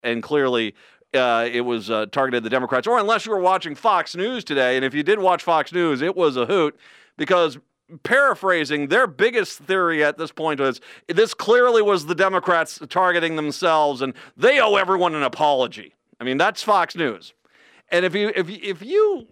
and clearly it was targeted the Democrats, or unless you were watching Fox News today, and if you did watch Fox News, it was a hoot, because paraphrasing, their biggest theory at this point was this clearly was the Democrats targeting themselves, and they owe everyone an apology. I mean, that's Fox News. And if you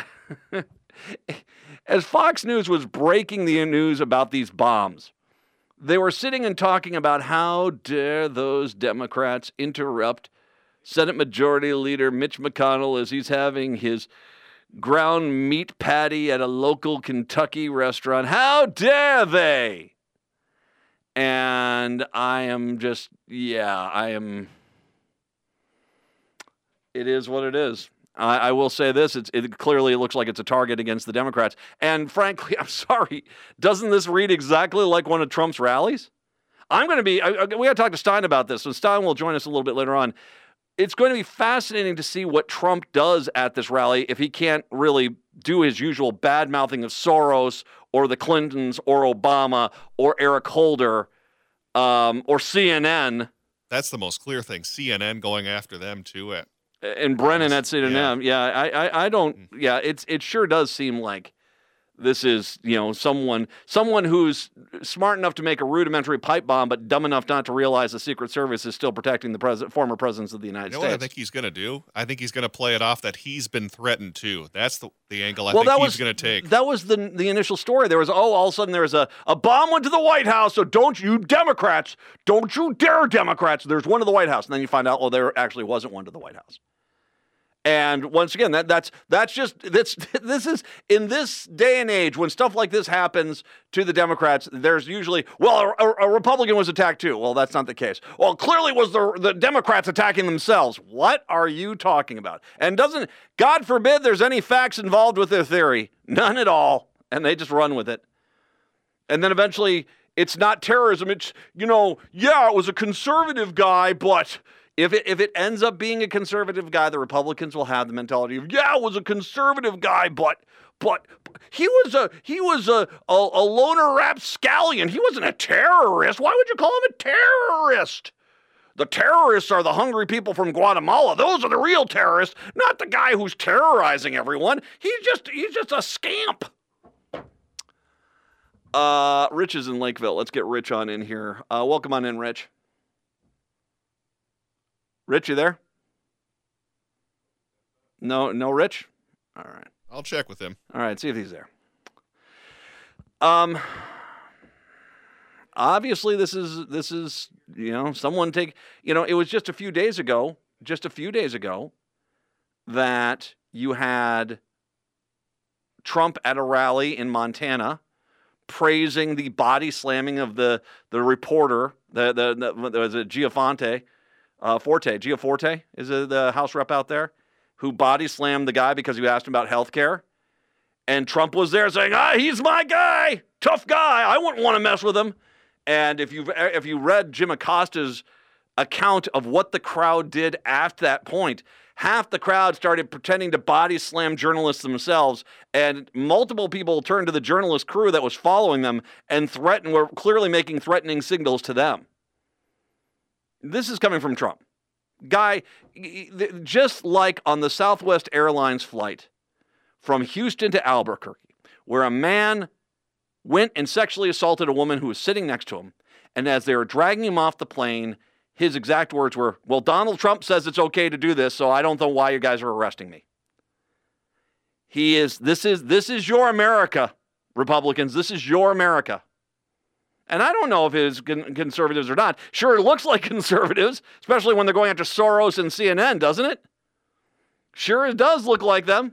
as Fox News was breaking the news about these bombs, they were sitting and talking about how dare those Democrats interrupt Senate Majority Leader Mitch McConnell as he's having his ground meat patty at a local Kentucky restaurant. How dare they? And I am just, it is what it is. I will say this, it clearly looks like it's a target against the Democrats. And frankly, I'm sorry, doesn't this read exactly like one of Trump's rallies? We got to talk to Stein about this, so Stein will join us a little bit later on. It's going to be fascinating to see what Trump does at this rally if he can't really do his usual bad-mouthing of Soros or the Clintons or Obama or Eric Holder or CNN. That's the most clear thing, CNN going after them, too, and Brennan at CNN. I don't. Yeah, it sure does seem like this is, someone who's smart enough to make a rudimentary pipe bomb, but dumb enough not to realize the Secret Service is still protecting the former presidents of the United States. What I think he's going to do? I think he's going to play it off that he's been threatened too. That's the angle I think he's going to take. That was the initial story. There was, all of a sudden there was a bomb went to the White House, so don't you Democrats, don't you dare Democrats. There's one to the White House. And then you find out, there actually wasn't one to the White House. And once again, this is in this day and age when stuff like this happens to the Democrats, there's usually, a Republican was attacked too. Well, that's not the case. Well, clearly was the Democrats attacking themselves. What are you talking about? And God forbid there's any facts involved with their theory. None at all. And they just run with it. And then eventually it's not terrorism. It's, it was a conservative guy, but If it ends up being a conservative guy, the Republicans will have the mentality of, it was a conservative guy, but he was a loner rapscallion. He wasn't a terrorist. Why would you call him a terrorist? The terrorists are the hungry people from Guatemala. Those are the real terrorists, not the guy who's terrorizing everyone. He's just a scamp. Rich is in Lakeville. Let's get Rich on in here. Welcome on in, Rich. Rich, you there? No, Rich? All right. I'll check with him. All right, see if he's there. Obviously this is someone it was just a few days ago that you had Trump at a rally in Montana praising the body slamming of the reporter, was it Giaforte? Giaforte is the House rep out there who body slammed the guy because he asked him about health care. And Trump was there saying, he's my guy, tough guy. I wouldn't want to mess with him. And if you read Jim Acosta's account of what the crowd did after that point, half the crowd started pretending to body slam journalists themselves, and multiple people turned to the journalist crew that was following them and were clearly making threatening signals to them. This is coming from Trump. Guy, just like on the Southwest Airlines flight from Houston to Albuquerque, where a man went and sexually assaulted a woman who was sitting next to him, and as they were dragging him off the plane, his exact words were, well, Donald Trump says it's okay to do this, so I don't know why you guys are arresting me. This is your America, Republicans. This is your America. And I don't know if it's conservatives or not. Sure, it looks like conservatives, especially when they're going after Soros and CNN, doesn't it? Sure, it does look like them.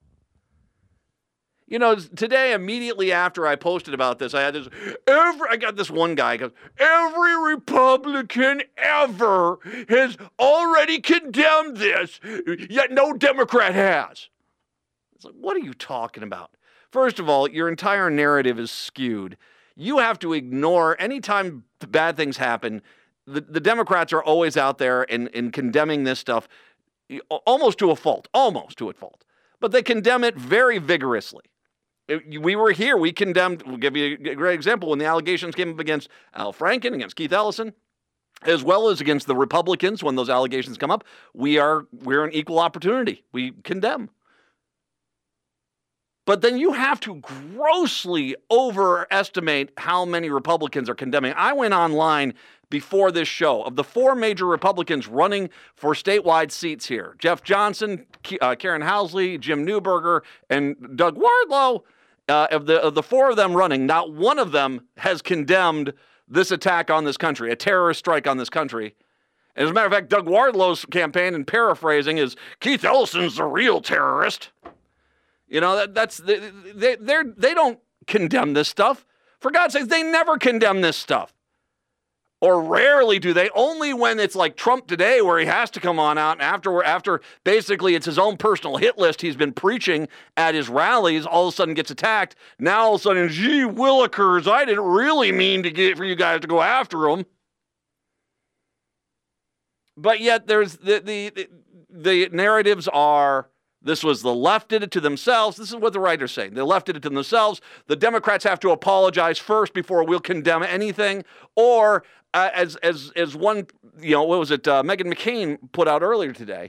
Today, immediately after I posted about this, I got this one guy goes, every Republican ever has already condemned this, yet no Democrat has. It's like, what are you talking about? First of all, your entire narrative is skewed. You have to ignore anytime bad things happen. The Democrats are always out there in condemning this stuff almost to a fault. But they condemn it very vigorously. We were here. We condemned. We'll give you a great example when the allegations came up against Al Franken, against Keith Ellison. as well as against the Republicans when those allegations come up, we're an equal opportunity. We condemn. But then you have to grossly overestimate how many Republicans are condemning. I went online before this show. Of the 4 major Republicans running for statewide seats here, Jeff Johnson, Karen Housley, Jim Newberger, and Doug Wardlow, of the 4 of them running, not one of them has condemned this attack on this country, a terrorist strike on this country. And as a matter of fact, Doug Wardlow's campaign, and paraphrasing, is Keith Ellison's the real terrorist. You know, they don't condemn this stuff. For God's sake, they never condemn this stuff. Or rarely do they, only when it's like Trump today, where he has to come on out and after basically it's his own personal hit list he's been preaching at his rallies, all of a sudden gets attacked. Now all of a sudden, gee willikers, I didn't really mean for you guys to go after him. But yet there's the narratives are, this was the left did it to themselves. This is what the writer's saying. The left did it to themselves. The Democrats have to apologize first before we'll condemn anything. Or as one, what was it, Meghan McCain put out earlier today,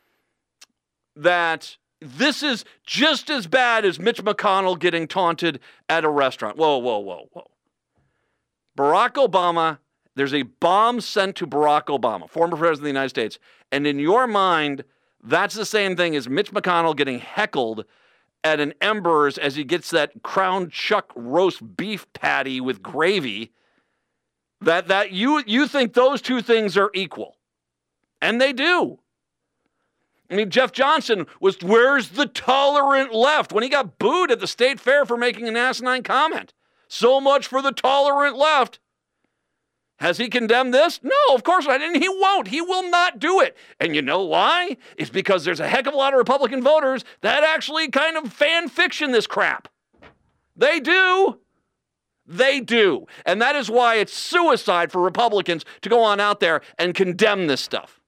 that this is just as bad as Mitch McConnell getting taunted at a restaurant. Whoa. Barack Obama, there's a bomb sent to Barack Obama, former president of the United States. And in your mind, that's the same thing as Mitch McConnell getting heckled at an Embers as he gets that Crown Chuck roast beef patty with gravy. That you think those two things are equal. And they do. I mean, Jeff Johnson was, where's the tolerant left? When he got booed at the state fair for making an asinine comment. So much for the tolerant left. Has he condemned this? No, of course not. And he won't. He will not do it. And you know why? It's because there's a heck of a lot of Republican voters that actually kind of fan fiction this crap. They do. They do. And that is why it's suicide for Republicans to go on out there and condemn this stuff.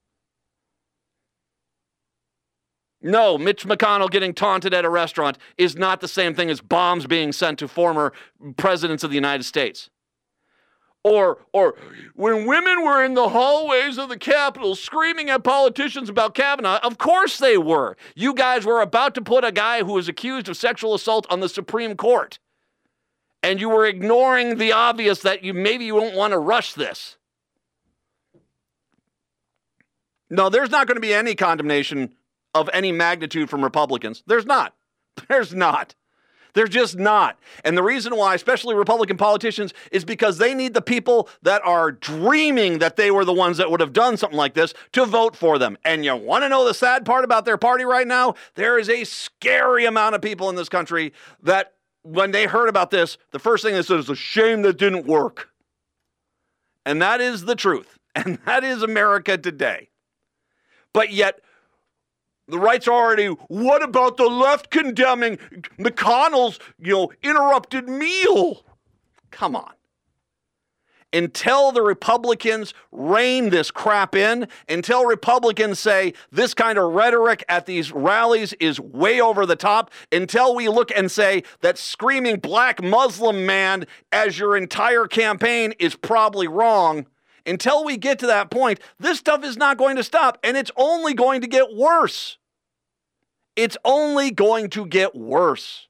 No, Mitch McConnell getting taunted at a restaurant is not the same thing as bombs being sent to former presidents of the United States. Or when women were in the hallways of the Capitol screaming at politicians about Kavanaugh, of course they were. You guys were about to put a guy who was accused of sexual assault on the Supreme Court. And you were ignoring the obvious that maybe you don't want to rush this. No, there's not going to be any condemnation of any magnitude from Republicans. There's not. There's not. They're just not. And the reason why, especially Republican politicians, is because they need the people that are dreaming that they were the ones that would have done something like this to vote for them. And you want to know the sad part about their party right now? There is a scary amount of people in this country that when they heard about this, the first thing they said is a shame that didn't work. And that is the truth. And that is America today. But yet, the right's already, what about the left condemning McConnell's, interrupted meal? Come on. Until the Republicans rein this crap in, until Republicans say this kind of rhetoric at these rallies is way over the top, until we look and say that screaming black Muslim man as your entire campaign is probably wrong, until we get to that point, this stuff is not going to stop, and it's only going to get worse. It's only going to get worse.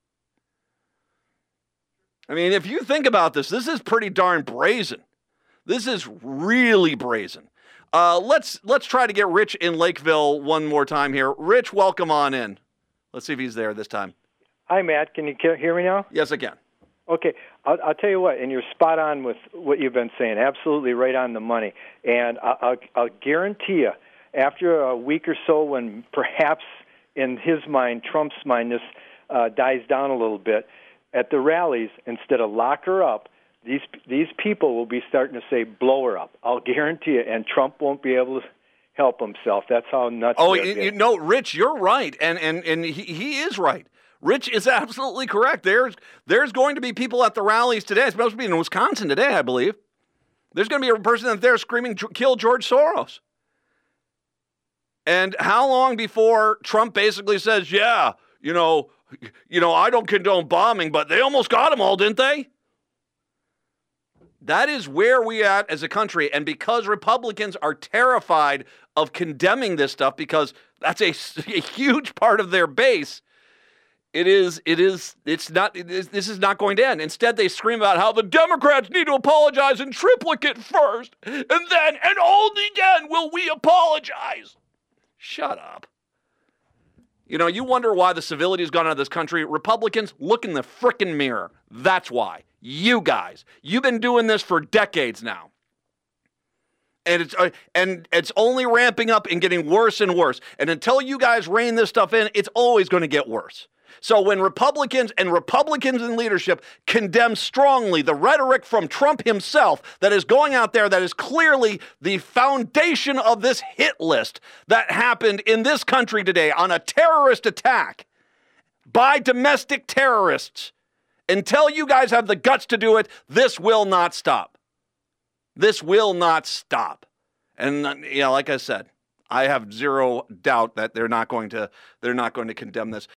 I mean, if you think about this, this is pretty darn brazen. This is really brazen. Let's try to get Rich in Lakeville one more time here. Rich, welcome on in. Let's see if he's there this time. Hi, Matt. Can you hear me now? Yes, I can. Okay. I'll tell you what, and you're spot on with what you've been saying. Absolutely right on the money. And I'll guarantee you, after a week or so when perhaps in his mind, Trump's mind, this dies down a little bit, at the rallies, instead of lock her up, these people will be starting to say, blow her up. I'll guarantee it, and Trump won't be able to help himself. That's how nuts. Oh, Rich, you're right, and he is right. Rich is absolutely correct. There's going to be people at the rallies today. It's supposed to be in Wisconsin today, I believe. There's going to be a person out there screaming, kill George Soros. And how long before Trump basically says, yeah, I don't condone bombing, but they almost got them all, didn't they? That is where we at as a country. And because Republicans are terrified of condemning this stuff, because that's a huge part of their base, this is not going to end. Instead, they scream about how the Democrats need to apologize in triplicate first, and then, and only then, will we apologize. Shut up. You know, you wonder why the civility has gone out of this country. Republicans, look in the frickin' mirror. That's why. You guys. You've been doing this for decades now. And it's only ramping up and getting worse and worse. And until you guys rein this stuff in, it's always going to get worse. So when Republicans in leadership condemn strongly the rhetoric from Trump himself that is going out there, that is clearly the foundation of this hit list that happened in this country today on a terrorist attack by domestic terrorists, until you guys have the guts to do it, this will not stop. This will not stop. And like I said, I have zero doubt that they're not going to condemn this.